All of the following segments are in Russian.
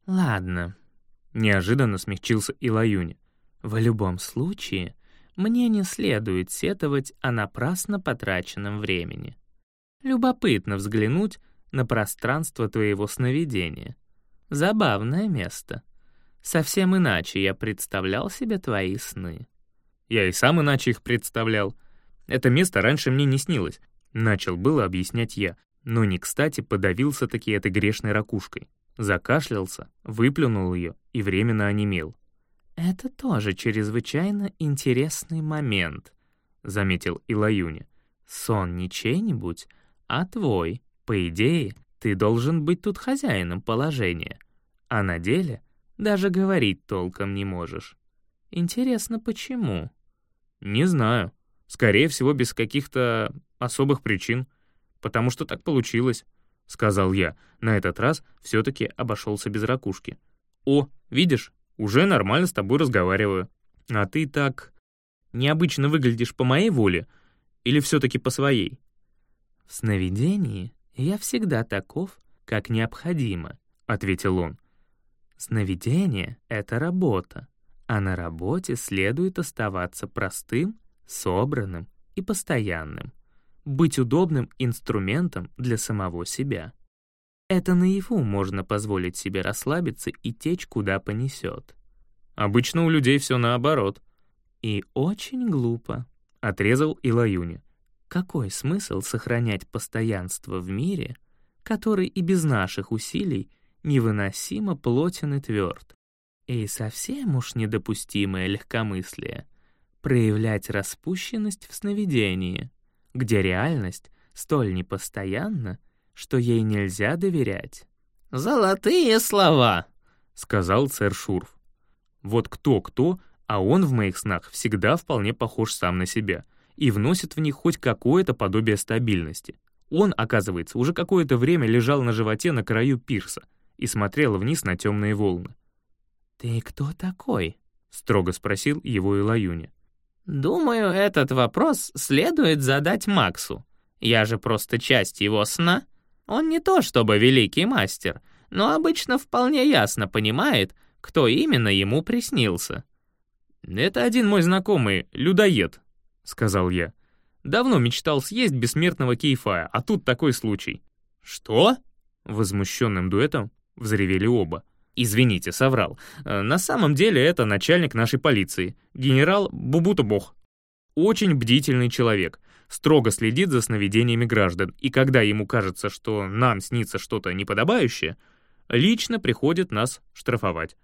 «Ладно», — неожиданно смягчился Илаюни. «В любом случае, мне не следует сетовать о напрасно потраченном времени. Любопытно взглянуть на пространство твоего сновидения. Забавное место. Совсем иначе я представлял себе твои сны». «Я и сам иначе их представлял. Это место раньше мне не снилось», — начал было объяснять я, но не кстати подавился-таки этой грешной ракушкой. Закашлялся, выплюнул ее и временно онемел. «Это тоже чрезвычайно интересный момент», — заметил Илаюни. «Сон не чей-нибудь, а твой. По идее, ты должен быть тут хозяином положения, а на деле даже говорить толком не можешь. Интересно, почему?» «Не знаю. Скорее всего, без каких-то особых причин. Потому что так получилось», — сказал я. На этот раз все-таки обошелся без ракушки. «О, видишь, уже нормально с тобой разговариваю. А ты так необычно выглядишь по моей воле или все-таки по своей?» «В сновидении я всегда таков, как необходимо», — ответил он. «Сновидение — это работа, а на работе следует оставаться простым, собранным и постоянным, быть удобным инструментом для самого себя. Это наяву можно позволить себе расслабиться и течь, куда понесет». «Обычно у людей все наоборот». «И очень глупо», — отрезал Илаюни. «Какой смысл сохранять постоянство в мире, который и без наших усилий невыносимо плотен и тверд? И совсем уж недопустимое легкомыслие — проявлять распущенность в сновидении, где реальность столь непостоянна, что ей нельзя доверять». «Золотые слова», — сказал сэр Шурф. Вот кто-кто, а он в моих снах всегда вполне похож сам на себя и вносит в них хоть какое-то подобие стабильности. Он, оказывается, уже какое-то время лежал на животе на краю пирса и смотрел вниз на темные волны. «Ты кто такой?» — строго спросил его Илаюни. «Думаю, этот вопрос следует задать Максу. Я же просто часть его сна. Он не то чтобы великий мастер, но обычно вполне ясно понимает, кто именно ему приснился». «Это один мой знакомый, людоед», — сказал я. «Давно мечтал съесть бессмертного Кейфая, а тут такой случай». «Что?» — возмущенным дуэтом взревели оба. «Извините, соврал. На самом деле это начальник нашей полиции, генерал Бубутобох. Очень бдительный человек, строго следит за сновидениями граждан, и когда ему кажется, что нам снится что-то неподобающее, лично приходит нас штрафовать».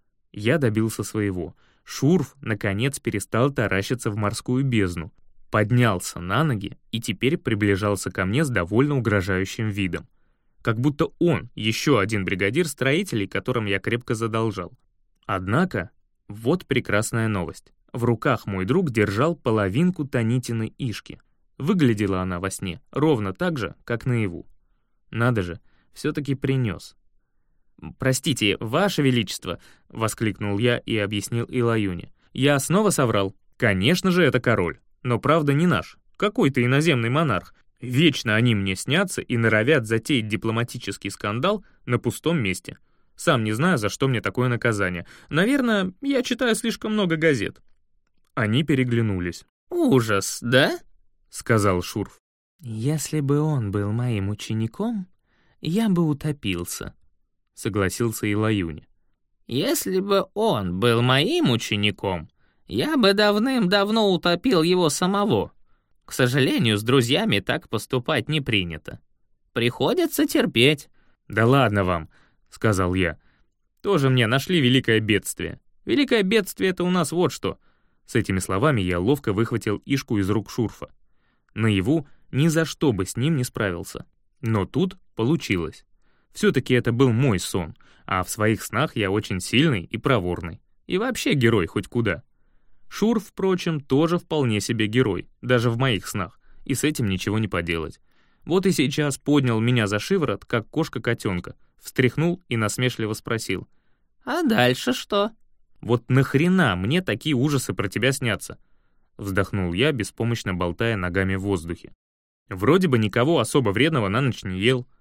Я добился своего. Шурф, наконец, перестал таращиться в морскую бездну, поднялся на ноги и теперь приближался ко мне с довольно угрожающим видом. Как будто он еще один бригадир строителей, которым я крепко задолжал. Однако, вот прекрасная новость. В руках мой друг держал половинку Танитиной Ишки. Выглядела она во сне ровно так же, как наяву. Надо же, все-таки принес. «Простите, Ваше Величество», — воскликнул я и объяснил Илаюни. «Я снова соврал. Конечно же, это король, но правда не наш. Какой-то иноземный монарх. Вечно они мне снятся и норовят затеять дипломатический скандал на пустом месте. Сам не знаю, за что мне такое наказание. Наверное, я читаю слишком много газет». Они переглянулись. «Ужас, да?» — сказал Шурф. «Если бы он был моим учеником, я бы утопился», — согласился Илаюни. «Если бы он был моим учеником, я бы давным-давно утопил его самого. К сожалению, с друзьями так поступать не принято. Приходится терпеть». «Да ладно вам», — сказал я. «Тоже мне нашли великое бедствие. Великое бедствие — это у нас вот что». С этими словами я ловко выхватил Ишку из рук Шурфа. Наяву ни за что бы с ним не справился. Но тут получилось. Все-таки это был мой сон, а в своих снах я очень сильный и проворный. И вообще герой хоть куда. Шурф, впрочем, тоже вполне себе герой, даже в моих снах, и с этим ничего не поделать. Вот и сейчас поднял меня за шиворот, как кошка котенка, встряхнул и насмешливо спросил. «А дальше что?» «Вот нахрена мне такие ужасы про тебя снятся?» Вздохнул я, беспомощно болтая ногами в воздухе. «Вроде бы никого особо вредного на ночь не ел».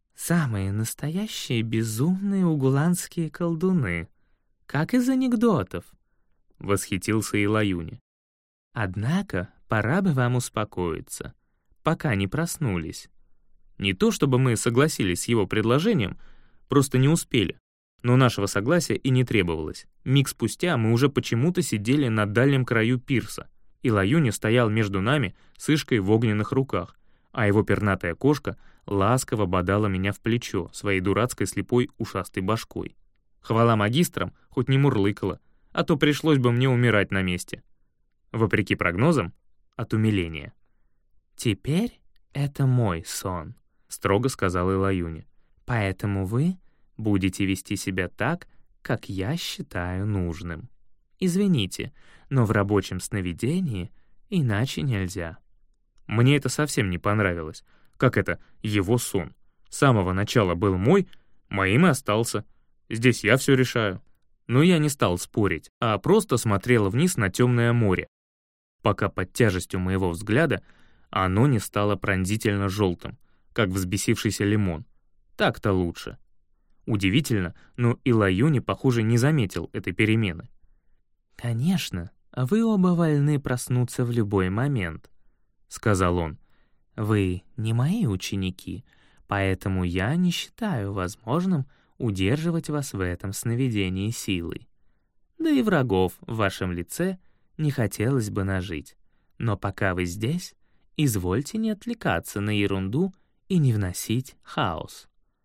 Самые настоящие безумные угуланские колдуны, как из анекдотов», — восхитился Илаюни. «Однако пора бы вам успокоиться, пока не проснулись». Не то чтобы мы согласились с его предложением, просто не успели. Но нашего согласия и не требовалось. Миг спустя мы уже почему-то сидели на дальнем краю пирса. Илаюни стоял между нами с Ишкой в огненных руках, а его пернатая кошка ласково бодала меня в плечо своей дурацкой слепой ушастой башкой. Хвала магистрам, хоть не мурлыкала, а то пришлось бы мне умирать на месте. Вопреки прогнозам, от умиления. «Теперь это мой сон», — строго сказал Илаюни. «Поэтому вы будете вести себя так, как я считаю нужным. Извините, но в рабочем сновидении иначе нельзя». Мне это совсем не понравилось. Как это его сон? С самого начала был мой, моим и остался. Здесь я все решаю. Но я не стал спорить, а просто смотрел вниз на темное море, пока под тяжестью моего взгляда оно не стало пронзительно желтым, как взбесившийся лимон. Так-то лучше. Удивительно, но Илаюни, похоже, не заметил этой перемены. «Конечно, вы оба вольны проснуться в любой момент», — сказал он. «Вы не мои ученики, поэтому я не считаю возможным удерживать вас в этом сновидении силой. Да и врагов в вашем лице не хотелось бы нажить. Но пока вы здесь, извольте не отвлекаться на ерунду и не вносить хаос».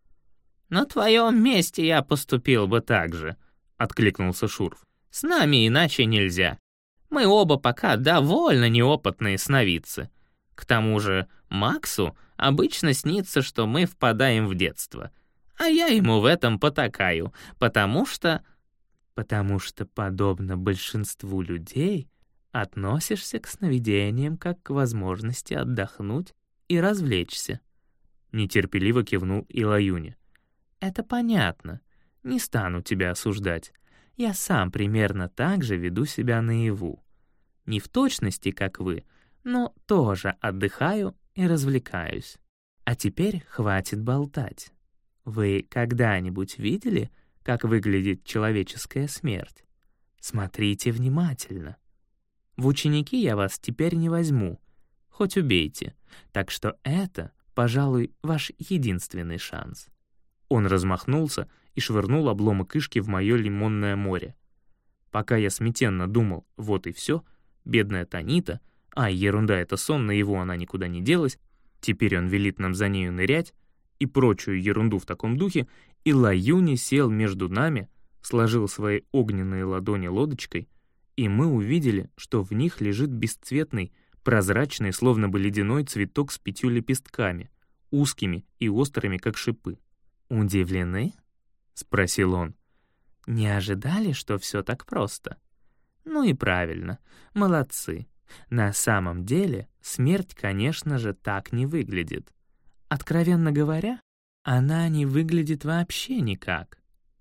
«На твоем месте я поступил бы так же», — откликнулся Шурф. «С нами иначе нельзя. Мы оба пока довольно неопытные сновидцы. К тому же Максу обычно снится, что мы впадаем в детство, а я ему в этом потакаю, потому что, подобно большинству людей, относишься к сновидениям как к возможности отдохнуть и развлечься», — нетерпеливо кивнул Илаюни. «Это понятно. Не стану тебя осуждать. Я сам примерно так же веду себя наяву. Не в точности, как вы, но тоже отдыхаю и развлекаюсь. А теперь хватит болтать. Вы когда-нибудь видели, как выглядит человеческая смерть? Смотрите внимательно. В ученики я вас теперь не возьму, хоть убейте, так что это, пожалуй, ваш единственный шанс». Он размахнулся и швырнул обломок Ишки в мое лимонное море. Пока я смятенно думал, вот и все, бедная Танита, ерунда, это сон, наяву она никуда не делась, теперь он велит нам за нею нырять, и прочую ерунду в таком духе, Илаюни сел между нами, сложил свои огненные ладони лодочкой, и мы увидели, что в них лежит бесцветный, прозрачный, словно бы ледяной цветок с 5 лепестками, узкими и острыми, как шипы. «Удивлены?» — спросил он. «Не ожидали, что все так просто?» «Ну и правильно, молодцы. На самом деле смерть, конечно же, так не выглядит. Откровенно говоря, она не выглядит вообще никак.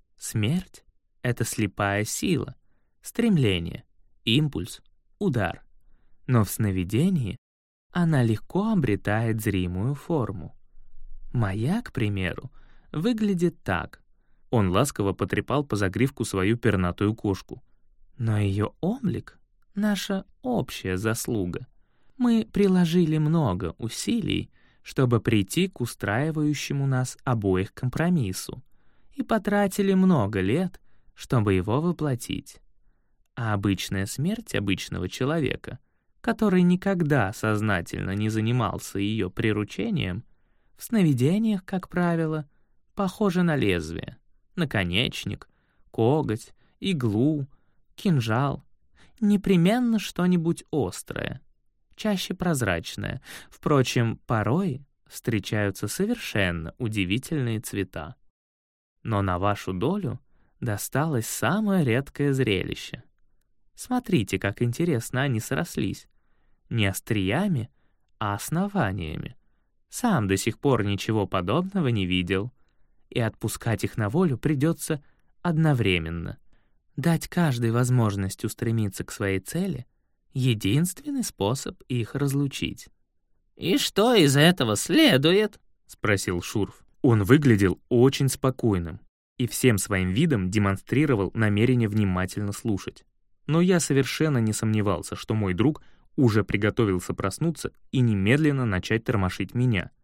Смерть — это слепая сила, стремление, импульс, удар. Но в сновидении она легко обретает зримую форму. Моя, к примеру, выглядит так». Он ласково потрепал по загривку свою пернатую кошку. «Но ее облик — наша общая заслуга. Мы приложили много усилий, чтобы прийти к устраивающему нас обоих компромиссу, и потратили много лет, чтобы его воплотить. А обычная смерть обычного человека, который никогда сознательно не занимался ее приручением, в сновидениях, как правило, похожа на лезвие, наконечник, коготь, иглу, кинжал, непременно что-нибудь острое, чаще прозрачное. Впрочем, порой встречаются совершенно удивительные цвета. Но на вашу долю досталось самое редкое зрелище. Смотрите, как интересно они срослись. Не остриями, а основаниями. Сам до сих пор ничего подобного не видел. И отпускать их на волю придется одновременно. Дать каждой возможность устремиться к своей цели — единственный способ их разлучить. «И что из этого следует?» — спросил Шурф. Он выглядел очень спокойным и всем своим видом демонстрировал намерение внимательно слушать. Но я совершенно не сомневался, что мой друг уже приготовился проснуться и немедленно начать тормошить меня.